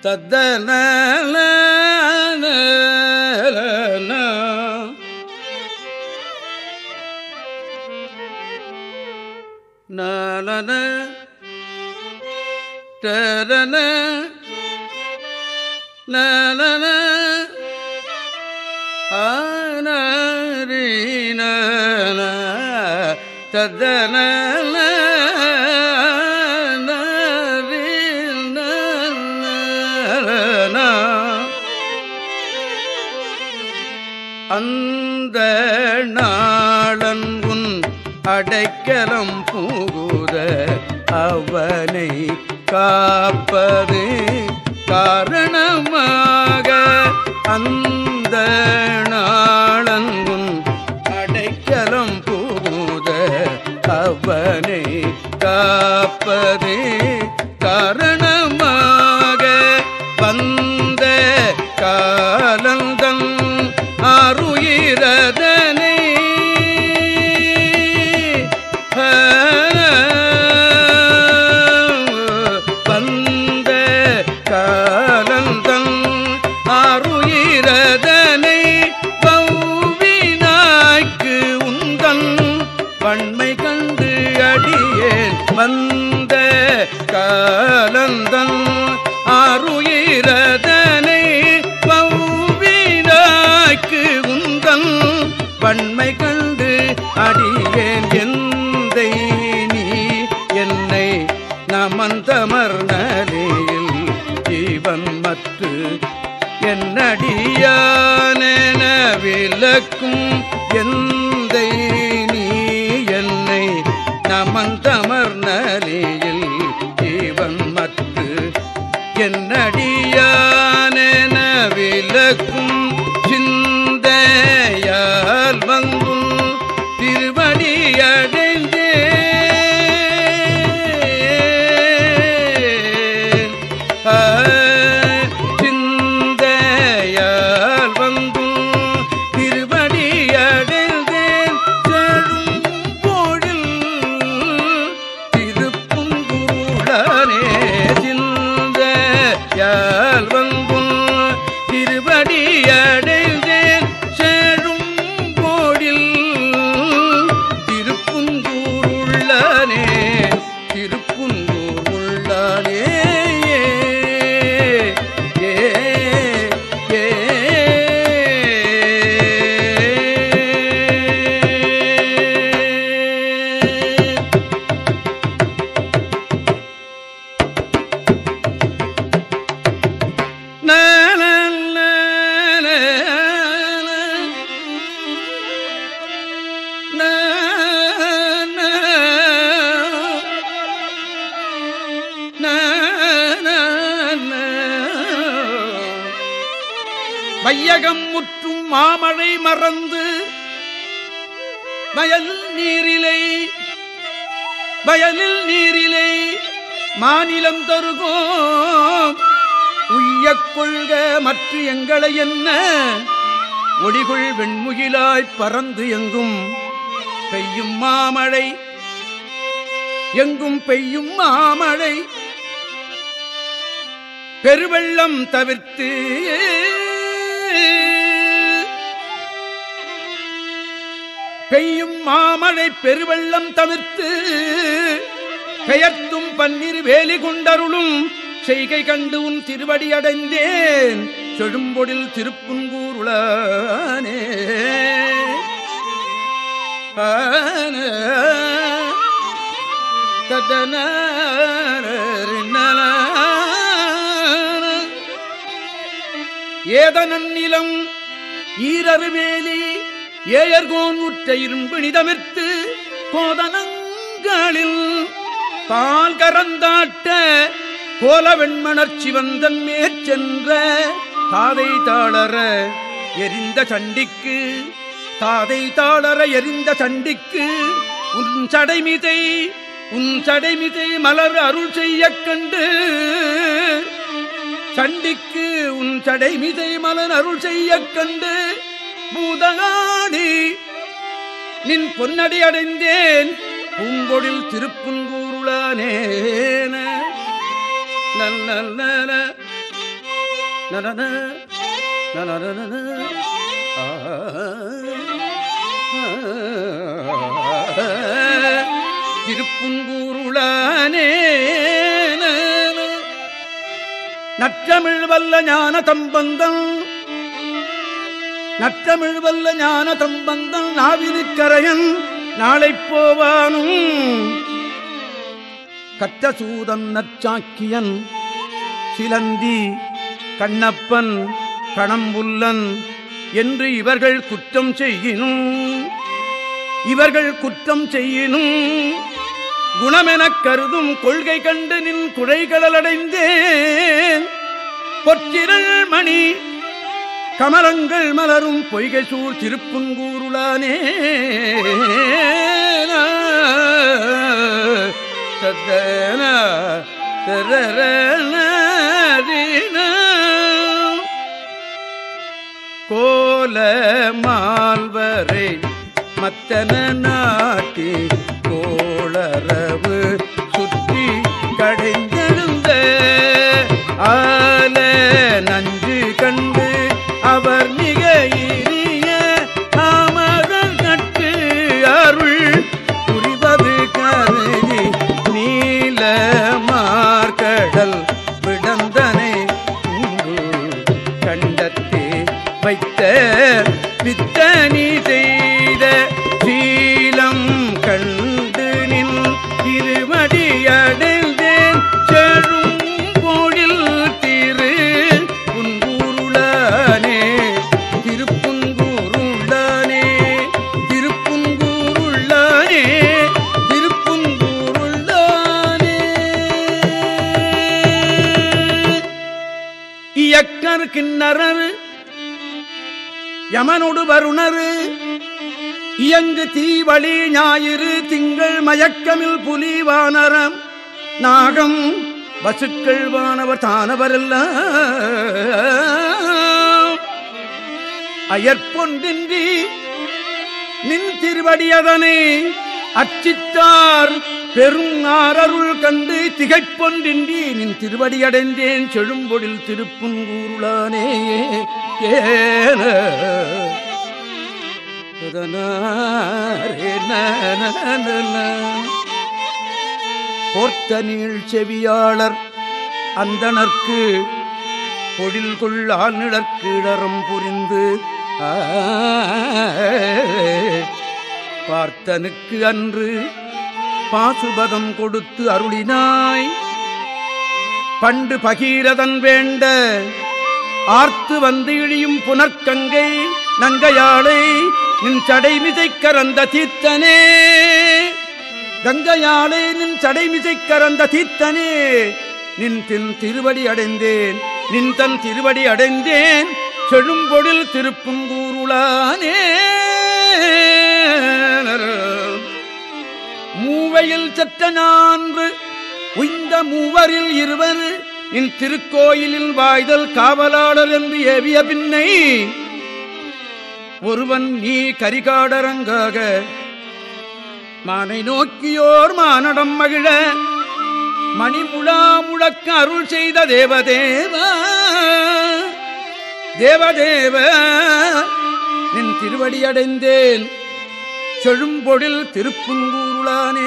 தத்தன நலன தரன நலன ஆனரின தத்தன அந்த நாளன் உன் அடைக்கலம் புகுத அவனை காப்பது காரணமாக அந்த நாளன் உன் அடைக்கலம் புகுத அவனை காப்பது காரணமாக வந்த காலந்தன் ஆருயிரதனை வந்த காலந்தன் ஆருயிரதனை பௌவினாய்க்கு உந்தன் வன்மை கண்டு அடியேன் வந்த காலந்தன் ஆருயிரதனை உந்தன் வன்மை கண்டு அடியேன் எந்தை நீ என்னை நமந்தமர் நலியில் ஜீவன் மற்று என்னடியானென விளக்கும் எந்தை நீ என்னை நமந்தமர் நலியில் ஜீவன் மற்று என்னடியானென விளக்கும் சிந்தையால் வந்தும் திருவடி அடைந்தே சிந்தையால் வந்தும் திருவடி அடைந்தேன் செழும் போழில் திருப்புங்குருளானே சிந்தையால் வந்தும் திருவடி அடைந்தேன் செழும் போழில் திருப்புங்கூருள்ளானே திருப்புங்கூர் உள்ளானே வையகம் முற்றும் மாமழை மறந்து வயலில் நீரிலை மாநிலம் தருகோம் உய்யக் கொள்க மற்ற எங்களை என்ன ஒளிகுள் வெண்முகிலாய்ப் பறந்து எங்கும் பெய்யும் மாமழை எங்கும் பெய்யும் மாமழை பெருவெள்ளம் தவிர்த்து பெய்யும் மாமழை பெருவெள்ளம் தவிர்த்து பெயர்த்தும் பன்னீர் வேலி கொண்டருளும் செய்கை கண்டு உன் திருவடி அடைந்தேன் செழும்பொழில் திருப்புங்கூருளானே ததன ஏதனன் நிலம் ஈரறுவேலி ஏயர்கோன் உற்ற இரும்பிணிதமிர்த்து கோதனங்களில் பால் கறந்தாட்ட கோல வெண்மணர் சிவந்தன் மேற்சென்ற தாதை தாளர எரிந்த சண்டிக்கு உன் சடைமிதை மலர் அருள் செய்யக் கண்டு சண்டிக்கு உன் சடைமிதை மலர் அருள் செய்யக் கண்டு பூதகாடி நின் பொன்னடி அடைந்தேன் பூங்கொடில் திருப்புங்கூருளானே நல்ல நனன நனன திருப்புங்கூருளானே நற்றமிழ் வல்ல ஞான தம்பந்தம் நற்றமிழ் வல்ல ஞான தம்பந்தம் நாவினுக்கரையன் நாளை போவானும் கற்ற சூதன் நற்சாக்கியன் சிலந்தி கண்ணப்பன் கணம்புல்லன் என்று இவர்கள் குற்றம் செய்யினும் குணமெனக் கருதும் கொள்கை கண்டு நின் குழைகளடைந்தேன் பொற்றிரள் மணி கமலங்கள் மலரும் பொய்கை சூழ் திருப்புங்கூருளானே கோல மால்வரை மத்தன நாட்டி கோளரவு சுற்றி கடைந்தெழுந்த ஆல நஞ்சு கண்டு அவர் மிக இனிய தாமதல் நட்டு அருள் புரிவது கருதி நீல மார்கடல் விடந்தனை கண்டத்தே வைத்த பித்தனி செய்த சீலம் கண்டு நின் திருமடியடைந்தேன் செழும் பொழில் திரு புன்கூருளானே திருப்புங்கூருளானே திருப்புங்கூருளானே திருப்புங்கூருளானே இயக்கர் கிண்ணறர் யமனொடு வருணரு இயங்கு தீவழி ஞாயிறு திங்கள் மயக்கமில் புலி வானரம் நாகம் வசுக்கள் வானவர் தானவரெல்லாம் அயற்பொன்றின்றி நின் திருவடியதனை அச்சித்தார் பெரும் ஆரருள் கண்டு திகைப்பொன்றின்றி நின் திருவடியடைந்தேன் செழும்பொழில் திருப்புங்கூருளானே ஏன போர்த்த நீள் செவியாளர் அந்தணர்க்கு பொழில் கொள்ளால் நிழற்கிழறம் புரிந்து பார்த்தனுக்கு அன்று பாசுபதம் கொடுத்து அருளினாய் பண்டு பகீரதன் வேண்ட ஆர்த்து வந்து இழியும் புனர்கங்கை நங்கையாளை நின் சடைமிசை கரந்த தீர்த்தனே கங்கையாளை நின் சடைமிசை கரந்த தீர்த்தனே நின் திருவடி அடைந்தேன் நின் தன் திருவடி அடைந்தேன் செழும்பொழில் திருப்புங்கூருளானே மூவையில் சற்ற நான்கு உய்ந்த மூவரில் இருவர் இன் திருக்கோயிலில் வாய்தல் காவலாளர் என்று ஏவிய பின்னை ஒருவன் நீ கரிகாடரங்காக மானை நோக்கியோர் மானடம் மகிழ மணிமுழா முழக்க அருள் செய்த தேவதேவா தேவதேவ நின் திருவடியடைந்தேன் செழும்பொழில் திருப்புங்கூருளானே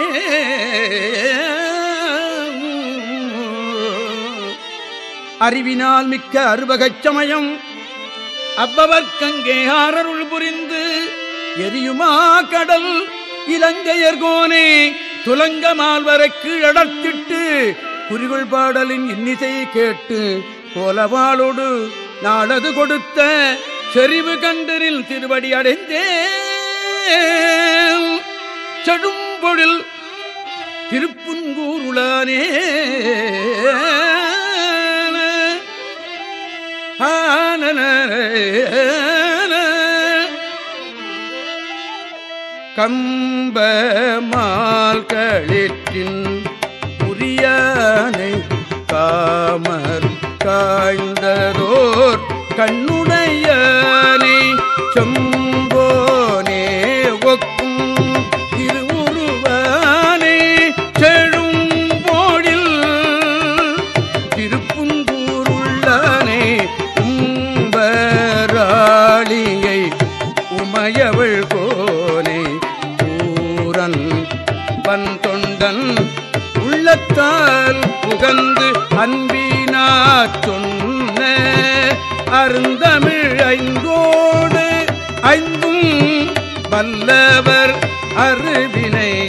அறிவினால் மிக்க அறுவகைச் சமயம் அவ்வவர்க்கங்கே ஆரருள் புரிந்து எரியுமா கடல் இலங்கையர்கோனே துலங்க மால்வரை கீழடத்திட்டு குறிகொள் பாடலின் இன்னிசை கேட்டு கோலவாளோடு நாளது கொடுத்த செறிவு கண்டரில் திருவடி அடைந்தேன் செடும்பொழில் திருப்புங்கூருளானே கம்ப மால்களிற்றின் புரியானை காமர் காய்ந்ததோர் கண்ணுடையானை செம்போனே ஒக்கும் திருவுருவானே செழும்பொழில் திருப்புங்கூருள்ளானே மாயவள் கோனை பூரன் வன் தொண்டன் உள்ளத்தால் புகந்து அன்பினாற் சொன்ன அருந்தமிழ் ஐந்தோடு ஐந்தும் வல்லவர் அருவினை